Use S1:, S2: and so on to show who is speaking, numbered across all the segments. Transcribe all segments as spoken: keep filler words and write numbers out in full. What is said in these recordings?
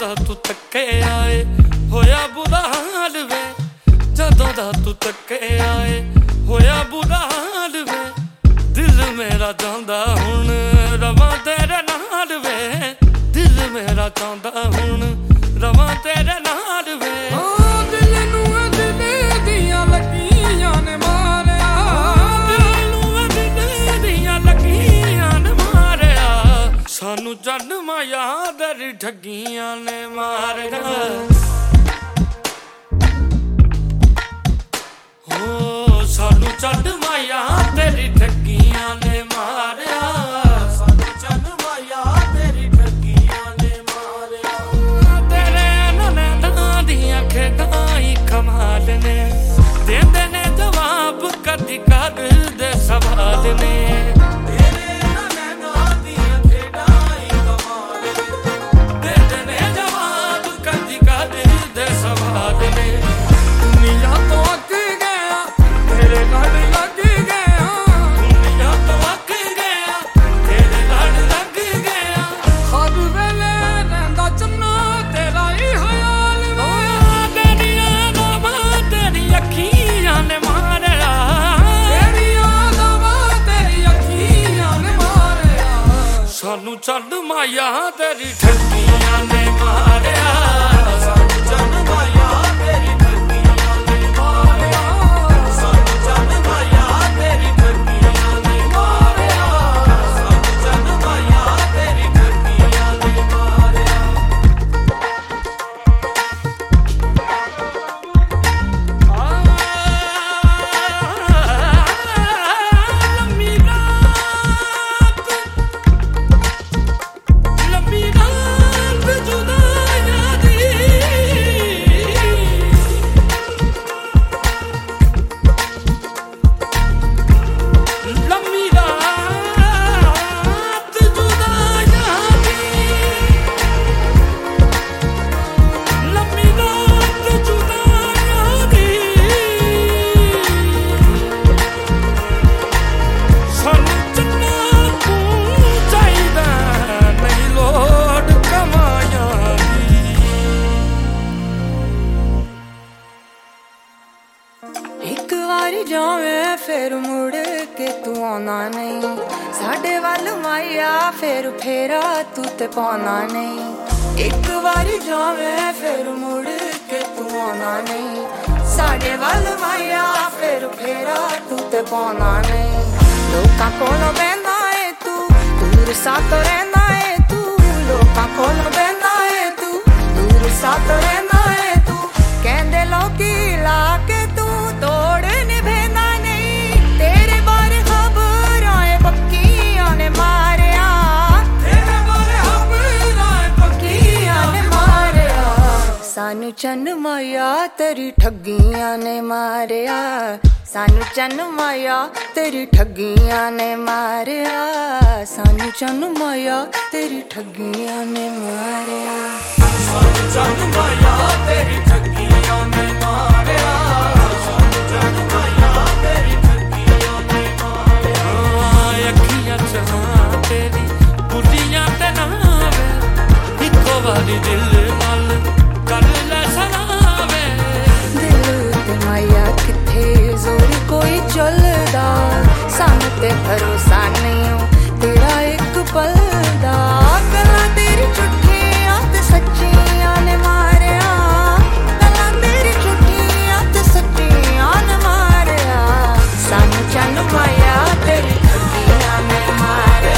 S1: ਦਾ ਤੂੰ ਤੱਕੇ ਆਏ ਹੋਇਆ ਬੁਰਾ ਹਾਲ ਵੇ, ਜਦੋਂ ਦਾ ਤੂੰ ਤੱਕੇ ਆਏ ਹੋਇਆ ਬੁਰਾ ਹਾਲ ਵੇ। ਦਿਲ ਮੇਰਾ ਚਾਹੁੰਦਾ ਹੁਣ ਰਵਾਂ ਤੇਰੇ ਨਾਲ ਵੇ, ਦਿਲ ਮੇਰਾ ਚਾਹੁੰਦਾ ਹੁਣ ਰਵਾਂ ਤੇਰੇ ਨਾਲ ਵੇ।
S2: ਦਿਲ ਨੂੰ ਦਿਲ ਦੀਆਂ ਲੱਗੀਆਂ ਨੇ ਮਾਰਿਆ,
S1: ਦਿਲ ਨੂੰ ਦਿਲ ਦੀਆਂ ਲੱਗੀਆਂ ਨੇ ਮਾਰਿਆ, ਸਾਨੂੰ ਚੰਨ ਮਾਇਆ ਤੇਰੀ ਠੱਗੀਆਂ ਨੇ ਮਾਰਿਆ। ਹੋ ਸਾਨੂੰ ਚੰਨ ਮਾਇਆ ਤੇਰੀ ਠੱਗੀਆਂ ਨੇ ਮਾਰਿਆ, ਸਾਨੂੰ ਚੰਨ ਮਾਇਆ ਤੇਰੀ ਠੱਗੀਆਂ ਨੇ ਮਾਰਿਆ। ਤੇਰੇ ਨੈਣਾਂ ਦੀਆਂ ਖੇਡਾਂ ਹੀ ਕਮਾਲ ਨੇ, ਦਿੰਦੇ ਨੇ ਜਵਾਬ ਕਦੀ ਕਰਦੇ ਸਵਾਲ ਨੇ। ਸਾਨੂੰ ਚੰਨ ਮਾਇਆ ਤੇਰੀ ਠੱਗੀਆਂ ਨੇ ਮਾਰਿਆ, ਸਾਨੂੰ ਚੰਨ ਮਾਇਆ ਤੇਰੀ ਠੱਗੀਆਂ ਨੇ ਮਾਰਿਆ, ਸਾਨੂੰ ਚੰਨ ਮਾਇਆ ਤੇਰੀ ਠੱਗੀਆਂ ਨੇ ਮਾਰਿਆ, ਸਾਨੂੰ ਚੰਨ ਮਾਇਆ ਤੇਰੀ ਠੱਗੀਆਂ ਨੇ ਮਾਰਿਆ।
S3: ਇੱਕ ਵਾਰੀ ਜਾਵੇਂ ਫਿਰ ਮੁੜ ਕੇ ਤੂੰ ਆਉਣਾ ਨਹੀਂ, ਸਾਡੇ ਵੱਲ ਮਾਇਆ ਫਿਰ ਫੇਰਾ ਤੂੰ ਤੇ ਪਾਉਣਾ ਨਹੀਂ। ਇੱਕ ਵਾਰੀ ਜਾਵੇਂ ਫਿਰ ਮੁੜ ਕੇ ਤੂੰ ਆਉਣਾ ਨਹੀਂ, ਸਾਡੇ ਵੱਲ ਮਾਇਆ ਫਿਰ ਫੇਰਾ ਤੂੰ ਤੇ ਪਾਉਣਾ ਨਹੀਂ। ਲੋਕਾਂ ਕੋਲੋਂ ਬਹਿੰਦਾ ਏ ਤੂੰ, ਦੂਰ ਸਾਤੋਂ ਰਹਿੰਦਾ ਏ ਤੂੰ, ਲੋਕਾਂ ਕੋਲੋਂ ਬਹਿੰਦਾ ਏ ਤੂੰ, ਦੂਰ ਸਾਤੋਂ ਰਹਿੰਦਾ ਏ ਤੂੰ। ਕਹਿੰਦੇ ਲੋਕੀ ਲਾ ਕੇ ਤੋੜ ਨਿਭੇਂਦਾ ਨਹੀਂ, ਤੇਰੇ ਬਾਰੇ ਖਬਰਾਂ ਏ ਪੱਕੀਆਂ ਨੇ ਮਾਰਿਆ, ਤੇਰੇ ਬਾਰੇ ਖਬਰਾਂ ਏ ਪੱਕੀਆਂ ਨੇ ਮਾਰਿਆ। ਸਾਨੂੰ ਚੰਨ ਮਾਇਆ ਤੇਰੀ ਠੱਗੀਆਂ ਨੇ ਮਾਰਿਆ, ਸਾਨੂੰ ਚੰਨ ਮਾਇਆ ਤੇਰੀ ਠੱਗੀਆਂ ਨੇ ਮਾਰਿਆ, ਸਾਨੂੰ ਚੰਨ ਮਾਇਆ ਤੇਰੀ ਠੱਗੀਆਂ ਨੇ ਮਾਰਿਆ,
S1: ਸਾਨੂੰ ਚੰਨ ਮਾਇਆ ਤੇਰੀ ਠੱਗੀਆਂ ਨੇ ਮਾਰਿਆ। ਤੇਰੀ ਬੁੱਢੀਆਂ ਤੇ ਨਾ ਵੇ, ਇੱਕੋ ਵਾਰੀ ਦਿਲ ਨਾਲ ਕਰ ਲੈ ਸਲਾਵੇ।
S3: ਦਿਲ ਤੇ ਮਾਇਆ ਕਿੱਥੇ ਜ਼ੋਰ ਕੋਈ ਚੱਲਦਾ, ਸਾਨੂੰ ਤੇ ਭਰੋਸਾ ਨਹੀਂ ਤੇਰਾ ਇੱਕ ਪਲ ਦਾ। ਗੱਲਾਂ ਤੇਰੀ ਝੂਠੀਆਂ ਤੇ ਸੱਚੀਆਂ ਨੇ ਮਾਰਿਆ, ਗੱਲਾਂ ਤੇਰੀ ਝੂਠੀਆਂ ਤੇ ਸੱਚੀਆਂ ਨੇ ਮਾਰਿਆ, ਸਾਨੂੰ ਚੰਨ ਮਾਇਆ ਤੇਰੀ ਠੱਗੀਆਂ ਨੇ ਮਾਰਿਆ।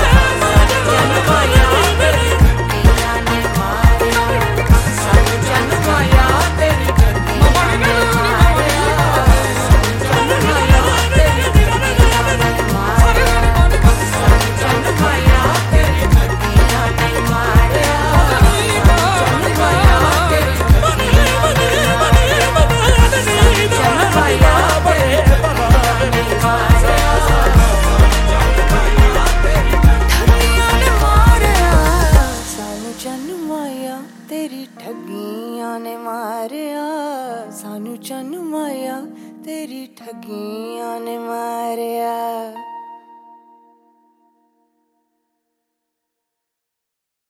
S3: ਤੇਰੀ ਠੱਗੀਆਂ ਨੇ ਮਾਰਿਆ, ਸਾਨੂੰ ਚੰਨ ਮਾਇਆ ਤੇਰੀ ਠੱਗੀਆਂ ਨੇ ਮਾਰਿਆ।